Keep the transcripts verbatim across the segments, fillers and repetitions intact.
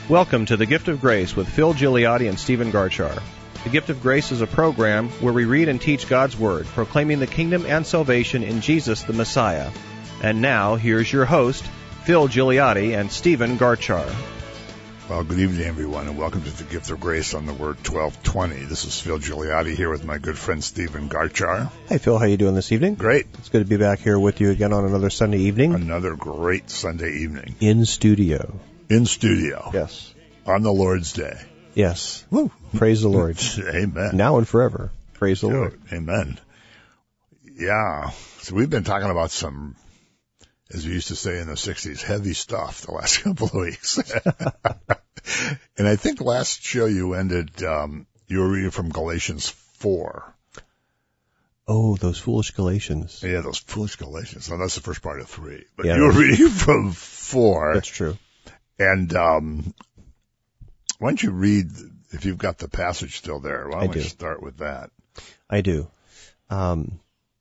Welcome to The Gift of Grace with Phil Gigliotti and Stephen Garchar. The Gift of Grace is a program where we read and teach God's Word, proclaiming the kingdom and salvation in Jesus the Messiah. And now, here's your host, Phil Gigliotti and Stephen Garchar. Well, good evening, everyone, and welcome to The Gift of Grace on the Word twelve twenty. This is Phil Gigliotti here with my good friend Stephen Garchar. Hey, Phil, how you doing this evening? Great. It's good to be back here with you again on another Sunday evening. Another great Sunday evening. In studio. In studio. Yes. On the Lord's Day. Yes. Woo. Praise the Lord. Amen. Now and forever. Praise the Dude, Lord. Amen. Yeah. So we've been talking about some, as we used to say in the sixties, heavy stuff the last couple of weeks. And I think last show you ended, um, you were reading from Galatians four. Oh, those foolish Galatians. Yeah, those foolish Galatians. Now, that's the first part of three. But yeah, you were reading from four. That's true. And um, why don't you read, if you've got the passage still there, why don't I do. we start with that? I do. Um,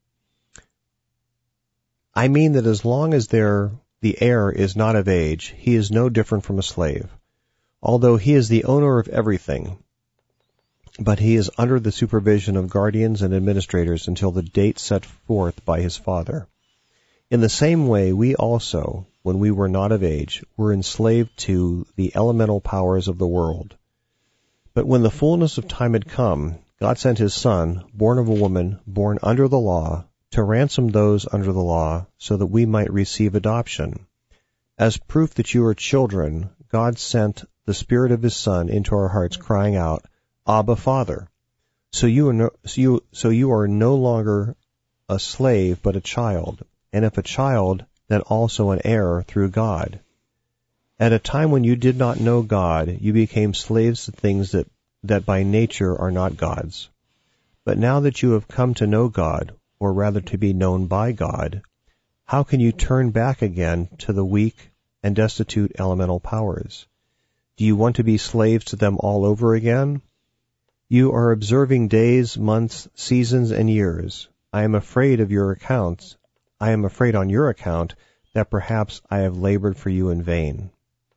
I mean that as long as there, the heir is not of age, he is no different from a slave, although he is the owner of everything. But he is under the supervision of guardians and administrators until the date set forth by his father. In the same way, we also, when we were not of age, were enslaved to the elemental powers of the world. But when the fullness of time had come, God sent his Son, born of a woman, born under the law, to ransom those under the law, so that we might receive adoption. As proof that you are children, God sent the Spirit of his Son into our hearts, crying out, Abba, Father. So you are no, so you, so you are no longer a slave, but a child, and if a child, then also an heir through God. At a time when you did not know God, you became slaves to things that, that by nature are not God's. But now that you have come to know God, or rather to be known by God, how can you turn back again to the weak and destitute elemental powers? Do you want to be slaves to them all over again? You are observing days, months, seasons, and years. I am afraid of your accounts. I am afraid on your account that perhaps I have labored for you in vain.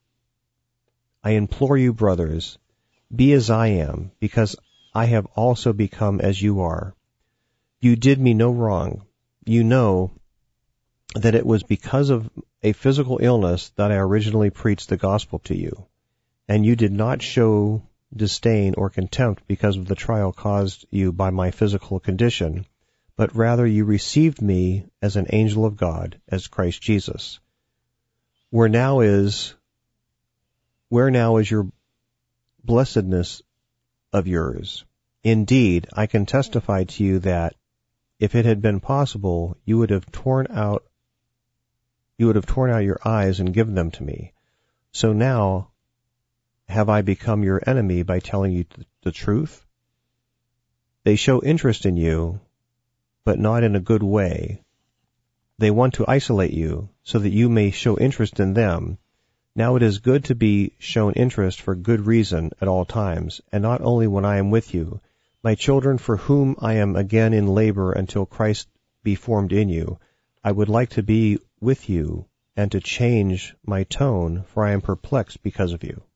I implore you, brothers, be as I am, because I have also become as you are. You did me no wrong. You know that it was because of a physical illness that I originally preached the gospel to you, and you did not show disdain or contempt because of the trial caused you by my physical condition, but rather you received me as an angel of God, as Christ Jesus. Where now is, where now is your blessedness of yours? Indeed, I can testify to you that if it had been possible, you would have torn out, you would have torn out your eyes and given them to me. So now, have I become your enemy by telling you the truth? They show interest in you, but not in a good way. They want to isolate you so that you may show interest in them. Now it is good to be shown interest for good reason at all times, and not only when I am with you. My children, for whom I am again in labor until Christ be formed in you, I would like to be with you and to change my tone, for I am perplexed because of you.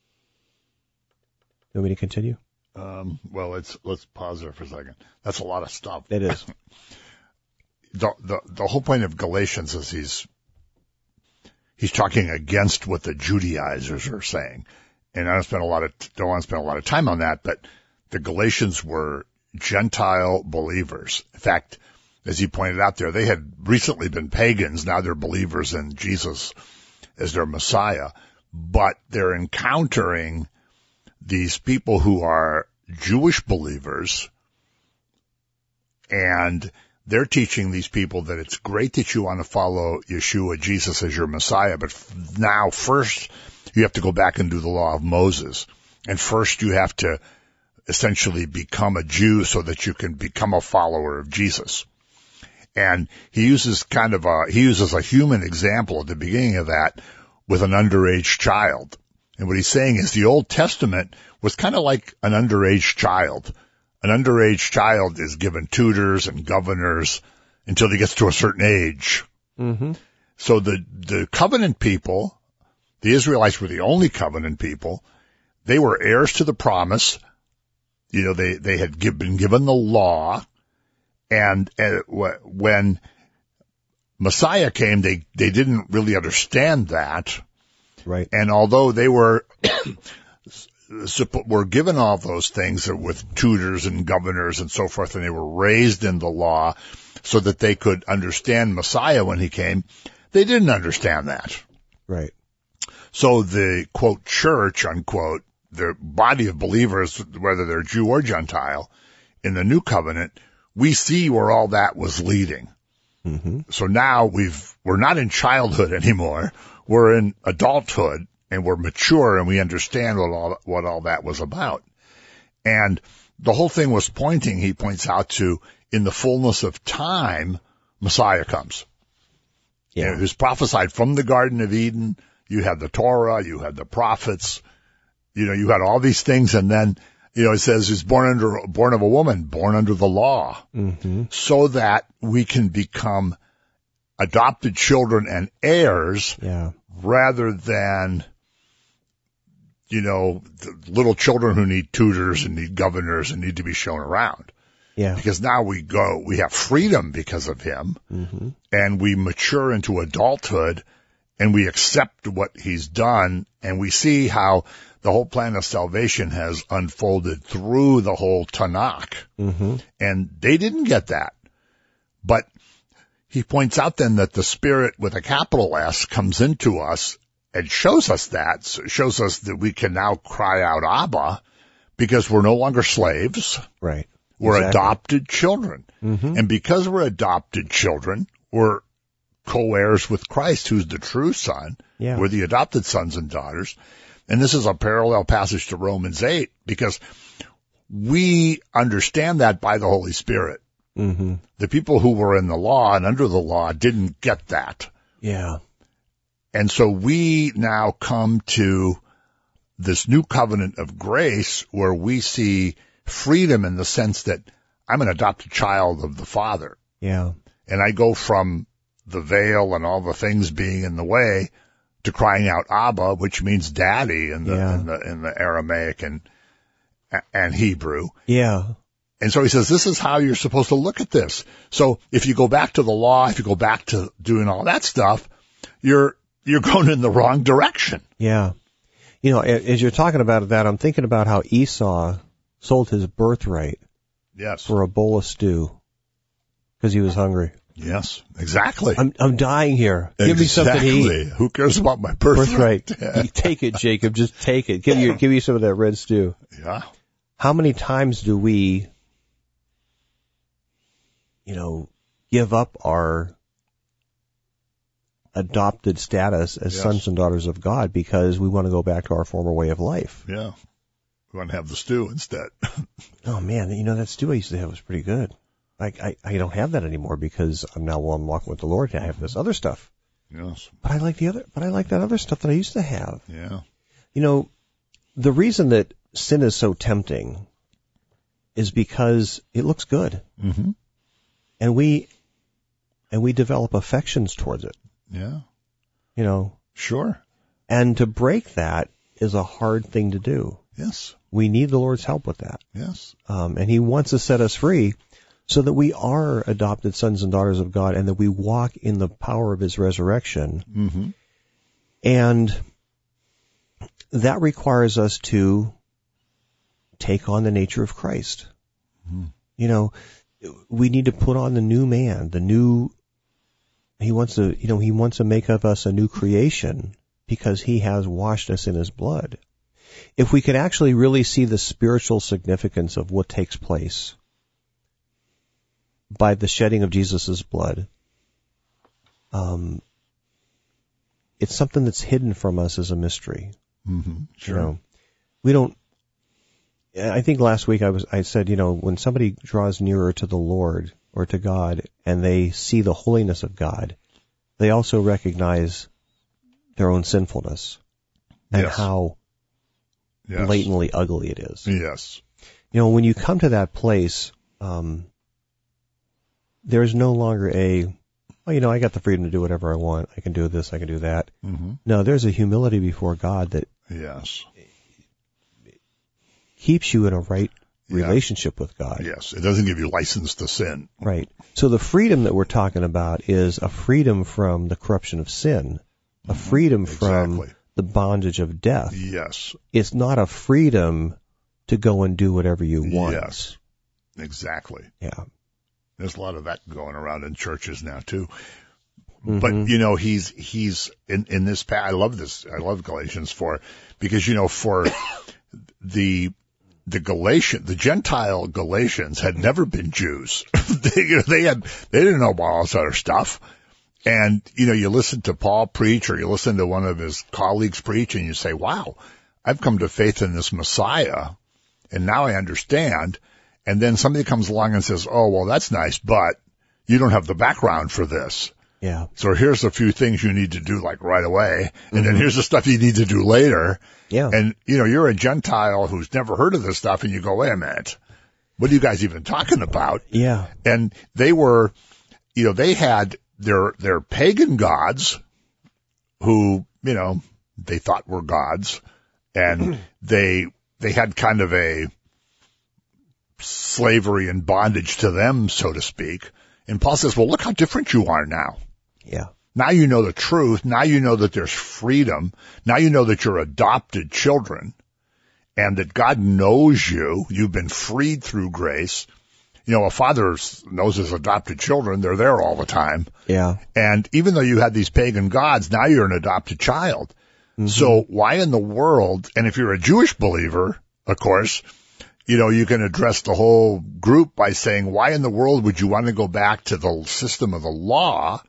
You want me to continue? Um, well, let's let's pause there for a second. That's a lot of stuff. It is. the, the the whole point of Galatians is he's he's talking against what the Judaizers are saying, and I don't spend a lot of don't want to spend a lot of time on that. But the Galatians were Gentile believers. In fact, as he pointed out there, they had recently been pagans. Now they're believers in Jesus as their Messiah, but they're encountering these people who are Jewish believers, and they're teaching these people that it's great that you want to follow Yeshua, Jesus, as your Messiah, but now first you have to go back and do the law of Moses, and first you have to essentially become a Jew so that you can become a follower of Jesus. And he uses kind of a, he uses a human example at the beginning of that with an underage child. And what he's saying is the Old Testament was kind of like an underage child. An underage child is given tutors and governors until he gets to a certain age. Mm-hmm. So the, the covenant people, The Israelites were the only covenant people. They were heirs to the promise. You know, they, they had give, been given the law. And uh, when Messiah came, they, they didn't really understand that. Right. And although they were, were given all those things with tutors and governors and so forth, and they were raised in the law so that they could understand Messiah when he came, they didn't understand that. Right. So the, quote, church, unquote, the body of believers, whether they're Jew or Gentile, in the new covenant, we see where all that was leading. Mm-hmm. So now we've, we're not in childhood anymore. We're in adulthood, and we're mature, and we understand what all, what all that was about. And the whole thing was pointing, he points out, to, in the fullness of time, Messiah comes. Yeah. You know, it was prophesied from the Garden of Eden. You had the Torah, you had the prophets, you know, you had all these things, and then, you know, it says he's born under, born of a woman, born under the law, mm-hmm. so that we can become adopted children and heirs, yeah. rather than, you know, the little children who need tutors and need governors and need to be shown around. Yeah. Because now we go, we have freedom because of him, mm-hmm. and we mature into adulthood, and we accept what he's done, and we see how the whole plan of salvation has unfolded through the whole Tanakh. Mm-hmm. And they didn't get that. But he points out then that the Spirit with a capital S comes into us and shows us that, so it shows us that we can now cry out Abba, because we're no longer slaves. Right. We're exactly. adopted children. Mm-hmm. And because we're adopted children, we're co-heirs with Christ, who's the true son. Yeah. We're the adopted sons and daughters. And this is a parallel passage to Romans eight, because we understand that by the Holy Spirit. Mm-hmm. The people who were in the law and under the law didn't get that. Yeah. And so we now come to this new covenant of grace where we see freedom in the sense that I'm an adopted child of the Father. Yeah. And I go from the veil and all the things being in the way to crying out Abba, which means daddy in the, yeah. in the, in the Aramaic and, and Hebrew. Yeah. And so he says, this is how you're supposed to look at this. So if you go back to the law, if you go back to doing all that stuff, you're, you're going in the wrong direction. Yeah. You know, as you're talking about that, I'm thinking about how Esau sold his birthright. Yes. For a bowl of stew. Because he was hungry. Yes, exactly. I'm I'm dying here. Give exactly. me something to eat. Who cares about my birthright? Birthright. Take it, Jacob. Just take it. Give you give you some of that red stew. Yeah. How many times do we, you know, give up our adopted status as yes. sons and daughters of God because we want to go back to our former way of life? Yeah. We want to have the stew instead. Oh man, you know, that stew I used to have was pretty good. Like, I, I don't have that anymore because I'm now while I'm walking with the Lord, I have this other stuff. Yes. But I like the other, but I like that other stuff that I used to have. Yeah. You know, the reason that sin is so tempting is because it looks good. Mm-hmm. And we, and we develop affections towards it. Yeah. You know. Sure. And to break that is a hard thing to do. Yes. We need the Lord's help with that. Yes. Um, and he wants to set us free so that we are adopted sons and daughters of God and that we walk in the power of his resurrection. Mm-hmm. And that requires us to take on the nature of Christ. Mm-hmm. You know, we need to put on the new man, the new, he wants to, you know, he wants to make of us a new creation because he has washed us in his blood. If we could actually really see the spiritual significance of what takes place by the shedding of Jesus' blood, um, it's something that's hidden from us as a mystery. Mm-hmm. Sure. You know, we don't, I think last week I was, I said, you know, when somebody draws nearer to the Lord or to God and they see the holiness of God, they also recognize their own sinfulness and yes. how yes. blatantly ugly it is. Yes. You know, when you come to that place, um, there's no longer a oh, you know, I got the freedom to do whatever I want. I can do this, I can do that. Mm-hmm. No, there's a humility before God that Yes. keeps you in a right Yeah. relationship with God. Yes. It doesn't give you license to sin. Right. So the freedom that we're talking about is a freedom from the corruption of sin, a freedom from Exactly. the bondage of death. Yes. It's not a freedom to go and do whatever you want. Yes. Exactly. Yeah. There's a lot of that going around in churches now too. Mm-hmm. But, you know, he's, he's in, in this, pa- I love this. I love Galatians four because, you know, for the, the Galatian, the Gentile Galatians had never been Jews. they, you know, they had, they didn't know about all this other stuff. And, you know, you listen to Paul preach or you listen to one of his colleagues preach and you say, wow, I've come to faith in this Messiah and now I understand. And then somebody comes along and says, oh, well, that's nice, but you don't have the background for this. Yeah. So here's a few things you need to do like right away. And mm-hmm. then here's the stuff you need to do later. Yeah. And, you know, you're a Gentile who's never heard of this stuff and you go, wait a minute, what are you guys even talking about? Yeah. And they were, you know, they had their, their pagan gods who, you know, they thought were gods and they, they had kind of a slavery and bondage to them, so to speak. And Paul says, well, look how different you are now. Yeah. Now you know the truth. Now you know that there's freedom. Now you know that you're adopted children and that God knows you. You've been freed through grace. You know, a father knows his adopted children. They're there all the time. Yeah. And even though you had these pagan gods, now you're an adopted child. Mm-hmm. So why in the world, and if you're a Jewish believer, of course, you know, you can address the whole group by saying, why in the world would you want to go back to the system of the law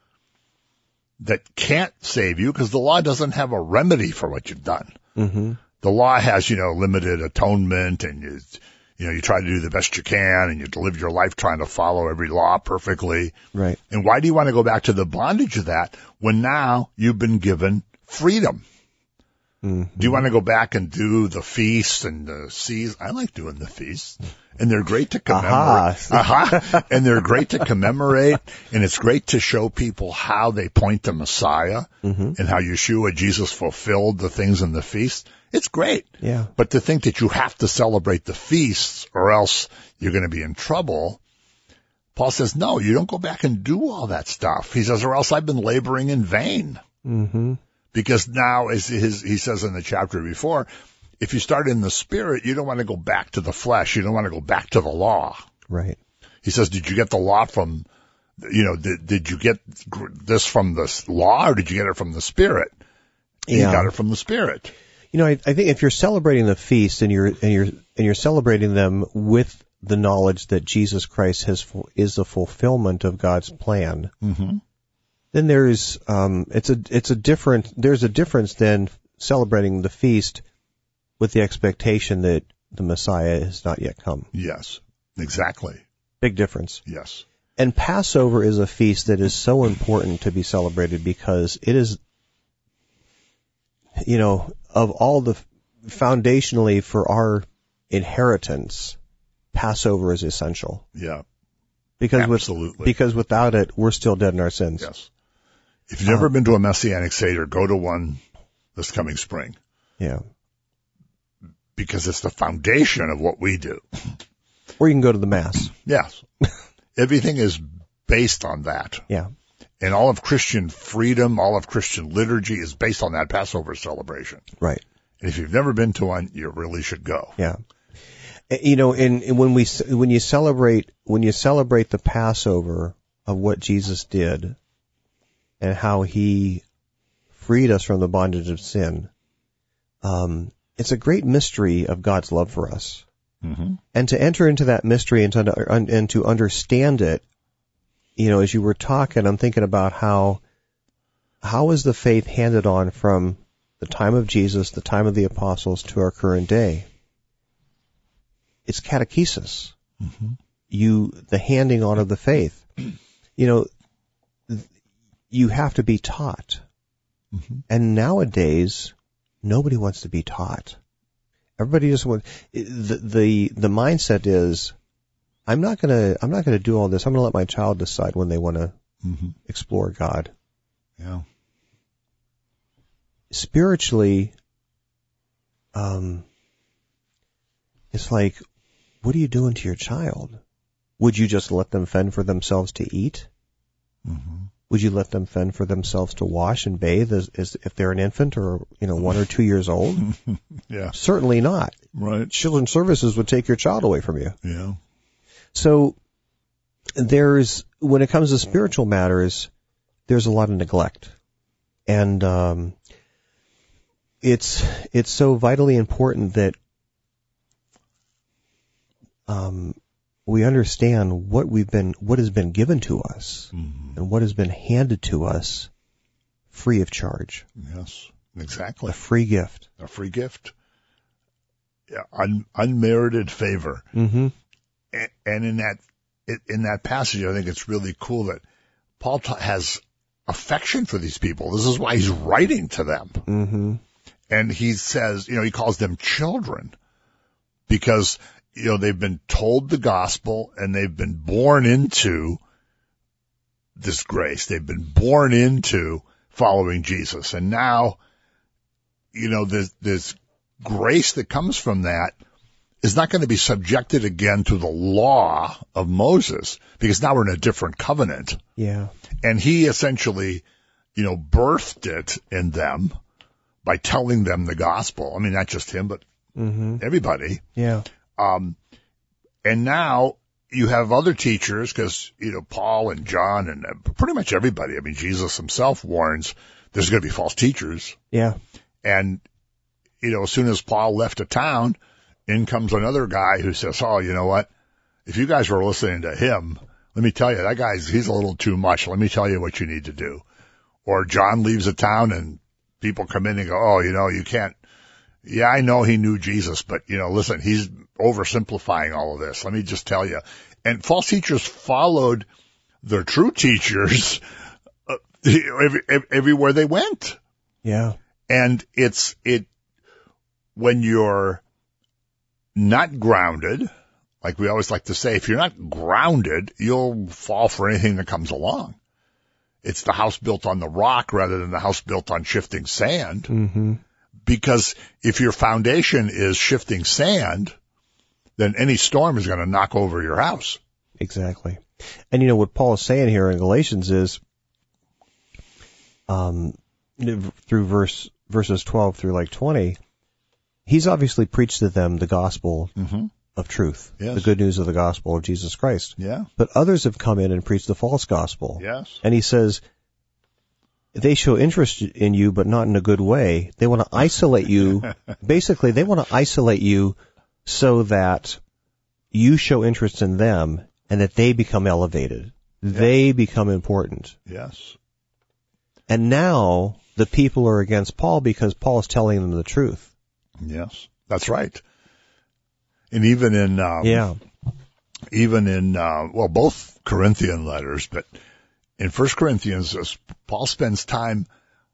that can't save you? Because the law doesn't have a remedy for what you've done. Mm-hmm. The law has, you know, limited atonement and you, you know, you try to do the best you can and you live your life trying to follow every law perfectly. Right. And why do you want to go back to the bondage of that when now you've been given freedom? Mm-hmm. Do you want to go back and do the feasts and the seas? I like doing the feasts. And they're great to commemorate. Aha. Aha. And they're great to commemorate. And it's great to show people how they point to Messiah mm-hmm. and how Yeshua, Jesus, fulfilled the things in the feast. It's great. Yeah. But to think that you have to celebrate the feasts or else you're going to be in trouble, Paul says, no, you don't go back and do all that stuff. He says, or else I've been laboring in vain. Mm-hmm. Because now, as his, he says in the chapter before, if you start in the spirit, you don't want to go back to the flesh. You don't want to go back to the law. Right. He says, did you get the law from, you know, did, did you get this from the law or did you get it from the spirit? And yeah. You got it from the spirit. You know, I, I think if you're celebrating the feast and you're, and you're, and you're celebrating them with the knowledge that Jesus Christ has, is the fulfillment of God's plan, mm-hmm. then there's, um, it's a, it's a different, there's a difference than celebrating the feast with the expectation that the Messiah has not yet come. Yes, exactly. Big difference. Yes. And Passover is a feast that is so important to be celebrated because it is, you know, of all the, foundationally for our inheritance, Passover is essential. Yeah. Because Absolutely. With, because without it, we're still dead in our sins. Yes. If you've never uh, been to a Messianic Seder, go to one this coming spring. Yeah. Because it's the foundation of what we do. Or you can go to the Mass. Yes. Everything is based on that. Yeah. And all of Christian freedom, all of Christian liturgy is based on that Passover celebration. Right. And if you've never been to one, you really should go. Yeah. You know, and, and when we, when you celebrate, when you celebrate the Passover of what Jesus did and how he freed us from the bondage of sin, um, it's a great mystery of God's love for us. Mm-hmm. And to enter into that mystery and to, and to understand it, you know, as you were talking, I'm thinking about how, how is the faith handed on from the time of Jesus, the time of the apostles to our current day? It's catechesis. Mm-hmm. You, the handing on of the faith. You know, you have to be taught. Mm-hmm. And nowadays, nobody wants to be taught. Everybody just wants, the, the, the mindset is, I'm not gonna, I'm not gonna do all this. I'm gonna let my child decide when they want to Mm-hmm. explore God. Yeah. Spiritually, um, it's like, what are you doing to your child? Would you just let them fend for themselves to eat? Mm-hmm. Would you let them fend for themselves to wash and bathe as, as if they're an infant or, you know, one or two years old? Yeah. Certainly not. Right. Children's Services would take your child away from you. Yeah. So there's, when it comes to spiritual matters, there's a lot of neglect. And, um, it's, it's so vitally important that, um, we understand what we've been, what has been given to us Mm-hmm. and what has been handed to us free of charge. Yes, exactly. A free gift. A free gift. Yeah, un, unmerited favor. Mm-hmm. And, and in that, in that passage, I think it's really cool that Paul ta- has affection for these people. This is why he's writing to them. Mm-hmm. And he says, you know, he calls them children because, you know, they've been told the gospel and they've been born into this grace. They've been born into following Jesus. And now, you know, this, this grace that comes from that is not going to be subjected again to the law of Moses because now we're in a different covenant. Yeah. And he essentially, you know, birthed it in them by telling them the gospel. I mean, not just him, but Mm-hmm. everybody. Yeah. Um, and now you have other teachers because, you know, Paul and John and uh, pretty much everybody. I mean, Jesus himself warns there's going to be false teachers. Yeah. And, you know, as soon as Paul left a town, in comes another guy who says, oh, you know what? If you guys were listening to him, let me tell you, that guy's, he's a little too much. Let me tell you what you need to do. Or John leaves a town and people come in and go, oh, you know, you can't. Yeah, I know he knew Jesus, but, you know, listen, he's oversimplifying all of this. Let me just tell you. And false teachers followed their true teachers uh, every, every, everywhere they went. Yeah. And it's, it, when you're not grounded, like we always like to say, if you're not grounded, you'll fall for anything that comes along. It's the house built on the rock rather than the house built on shifting sand. Mm-hmm. Because if your foundation is shifting sand, then any storm is going to knock over your house. Exactly. And you know what Paul is saying here in Galatians is, um, through verse, verses twelve through like twenty, he's obviously preached to them the gospel Mm-hmm. of truth, Yes. the good news of the gospel of Jesus Christ. Yeah. But others have come in and preached the false gospel. Yes. And he says, they show interest in you, but not in a good way. They want to isolate you. Basically, they want to isolate you so that you show interest in them and that they become elevated. Yes. They become important. Yes. And now the people are against Paul because Paul is telling them the truth. Yes. That's right. And even in, um, Yeah. even in, uh, well, both Corinthian letters, but in First Corinthians, as Paul spends time,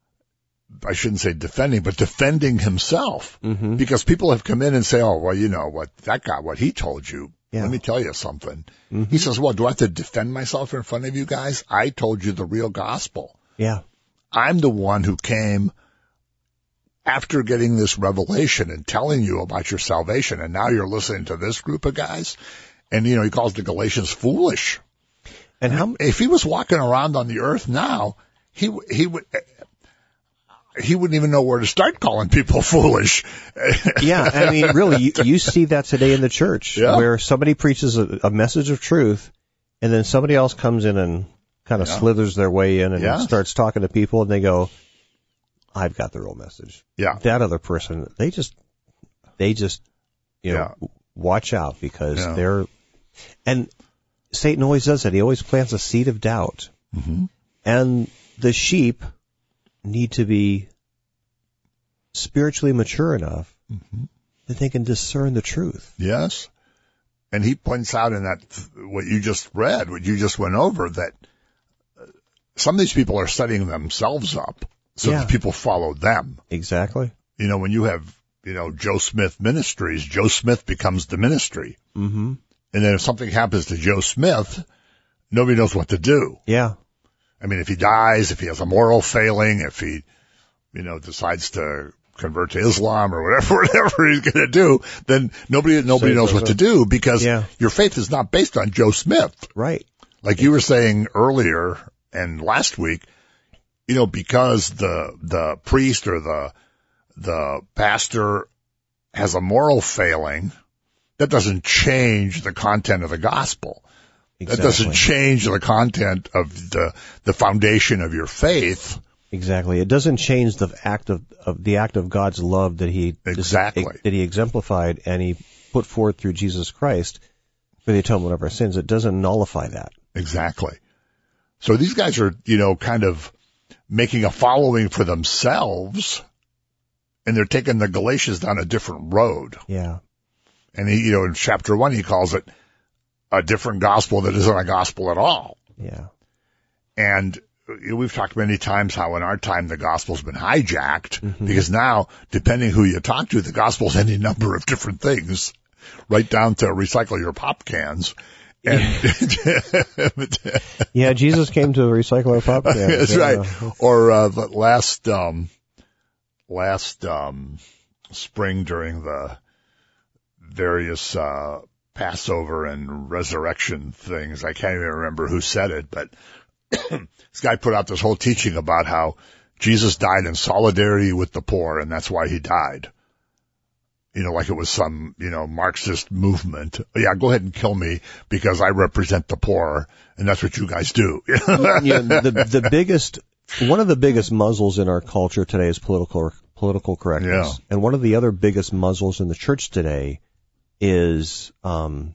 I shouldn't say defending, but defending himself. Mm-hmm. Because people have come in and say, oh, well, you know, what that guy, what he told you. Yeah. Let me tell you something. Mm-hmm. He says, well, do I have to defend myself in front of you guys? I told you the real gospel. Yeah. I'm the one who came after getting this revelation and telling you about your salvation. And now you're listening to this group of guys. And, you know, he calls the Galatians foolish. And how, If he was walking around on the earth now, he, he would, he wouldn't even know where to start calling people foolish. yeah, I mean, really, you, you see that today in the church, Yeah. where somebody preaches a, a message of truth, and then somebody else comes in and kind of Yeah. slithers their way in and Yeah. starts talking to people, and they go, I've got the real message. Yeah. That other person, they just, they just, you know, Yeah. watch out because Yeah. they're, and Satan always does that. He always plants a seed of doubt. Mm-hmm. And the sheep need to be spiritually mature enough Mm-hmm. that they can discern the truth. Yes. And he points out in that, what you just read, what you just went over, that some of these people are setting themselves up so Yeah. that people follow them. Exactly. You know, when you have, you know, Joe Smith Ministries, Joe Smith becomes the ministry. Mm-hmm. And then if something happens to Joe Smith, nobody knows what to do. Yeah. I mean, if he dies, if he has a moral failing, if he, you know, decides to convert to Islam or whatever, whatever he's going to do, then nobody, nobody knows what to do because yeah. your faith is not based on Joe Smith. Right. Like you were saying earlier and last week, you know, because the, the priest or the, the pastor has a moral failing, that doesn't change the content of the gospel. Exactly. That doesn't change the content of the, the foundation of your faith. Exactly. It doesn't change the act of, of the act of God's love that he exactly that he exemplified and he put forth through Jesus Christ for the atonement of our sins. It doesn't nullify that. Exactly. So these guys are, you know, kind of making a following for themselves, and they're taking the Galatians down a different road. Yeah. And he, you know, in chapter one, he calls it a different gospel that isn't a gospel at all. Yeah. And we've talked many times how in our time the gospel's been hijacked mm-hmm. because now, depending who you talk to, the gospel's any number of different things, right down to recycle your pop cans. And yeah, Jesus came to recycle our pop cans. That's yeah. right. Or uh, last um, last um, spring during the various uh, Passover and resurrection things, I can't even remember who said it, but this guy put out this whole teaching about how Jesus died in solidarity with the poor, and that's why he died. You know, like it was some, you know, Marxist movement. Yeah, go ahead and kill me because I represent the poor, and that's what you guys do. yeah, the, the biggest, one of the biggest muzzles in our culture today is political political correctness, yeah. and one of the other biggest muzzles in the church today is um,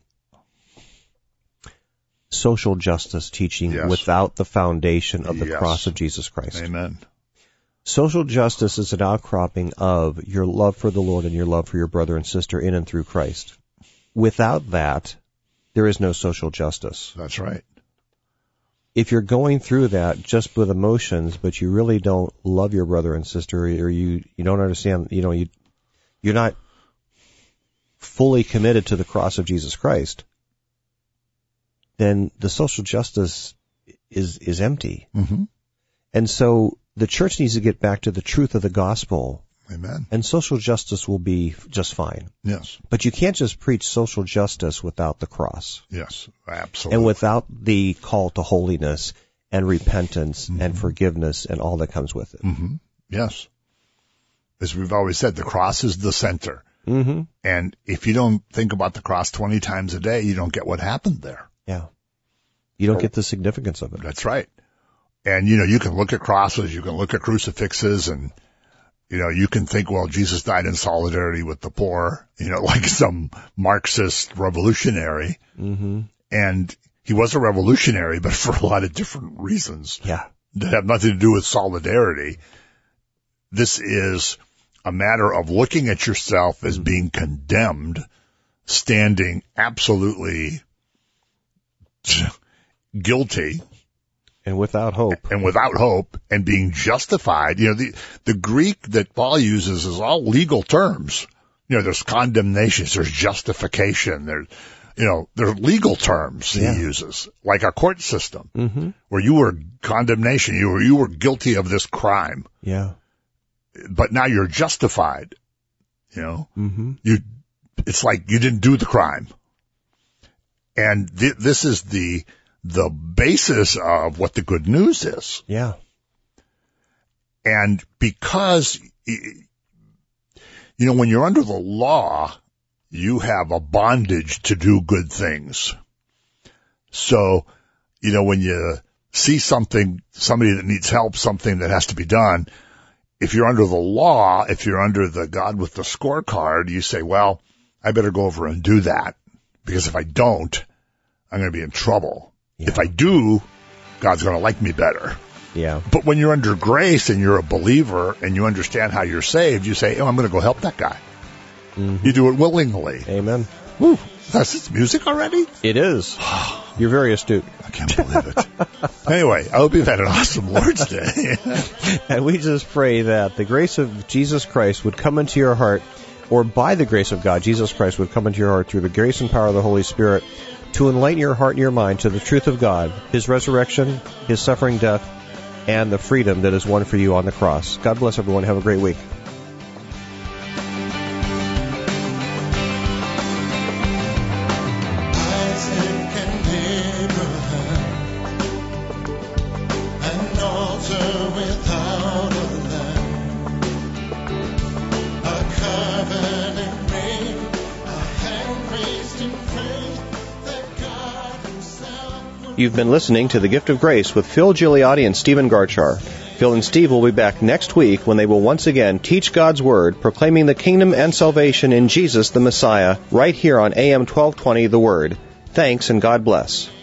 social justice teaching yes. without the foundation of the yes. cross of Jesus Christ. Amen. Social justice is an outcropping of your love for the Lord and your love for your brother and sister in and through Christ. Without that, there is no social justice. That's right. If you're going through that just with emotions, but you really don't love your brother and sister, or you, you don't understand, you know, you, you're not fully committed to the cross of Jesus Christ, then the social justice is, is empty. Mm-hmm. And so the church needs to get back to the truth of the gospel. Amen. And social justice will be just fine. Yes. But you can't just preach social justice without the cross. Yes, absolutely. And without the call to holiness and repentance mm-hmm. and forgiveness and all that comes with it. Mm-hmm. Yes. As we've always said, the cross is the center. Mm-hmm. And if you don't think about the cross twenty times a day, you don't get what happened there. Yeah. You don't get the significance of it. That's right. And, you know, you can look at crosses, you can look at crucifixes, and, you know, you can think, well, Jesus died in solidarity with the poor, you know, like some Marxist revolutionary. Mm-hmm. And he was a revolutionary, but for a lot of different reasons. Yeah. That have nothing to do with solidarity. This is a matter of looking at yourself as being condemned, standing absolutely guilty. And without hope. And without hope, and being justified. You know, the, the Greek that Paul uses is all legal terms. You know, there's condemnation, there's justification, there's, you know, there's legal terms yeah. he uses, like a court system, mm-hmm. where you were condemnation, you were, you were guilty of this crime. Yeah. But now you're justified. You know, mm-hmm. you, it's like you didn't do the crime. And th- this is the, the basis of what the good news is. Yeah. And because, you know, when you're under the law, you have a bondage to do good things. So, you know, when you see something, somebody that needs help, something that has to be done, if you're under the law, if you're under the God with the scorecard, you say, well, I better go over and do that, because if I don't, I'm going to be in trouble. Yeah. If I do, God's going to like me better. Yeah. But when you're under grace and you're a believer and you understand how you're saved, you say, oh, I'm going to go help that guy. Mm-hmm. You do it willingly. Amen. Woo. That's it's music already? It is. You're very astute. I can't believe it. Anyway, I hope you've had an awesome Lord's Day. And we just pray that the grace of Jesus Christ would come into your heart, or by the grace of God, Jesus Christ would come into your heart through the grace and power of the Holy Spirit, to enlighten your heart and your mind to the truth of God, His resurrection, His suffering death, and the freedom that is won for you on the cross. God bless everyone. Have a great week. You've been listening to The Gift of Grace with Phil Gigliotti and Stephen Garchar. Phil and Steve will be back next week when they will once again teach God's Word, proclaiming the kingdom and salvation in Jesus the Messiah, right here on A M twelve twenty The Word. Thanks and God bless.